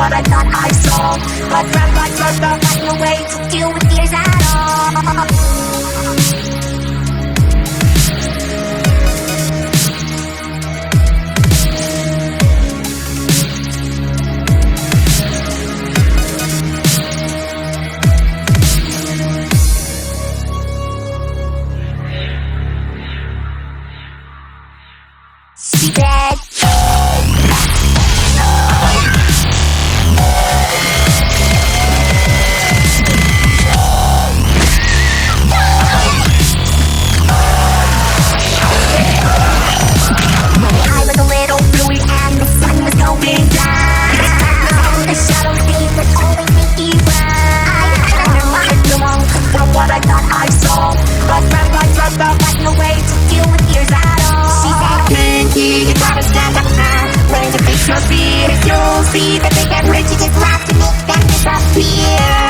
what I thought I saw. But got no way to deal with fears at all. She dead. I was a little bluey and the sun was going down. The shadows seemed would only make you run. I never the wrong from what I thought I saw. But got no way to deal with fears at all. She said, Pinky, you gotta stand up now. Learn to face your fears. You'll see that they can hurt you. Just laugh to make them disappear.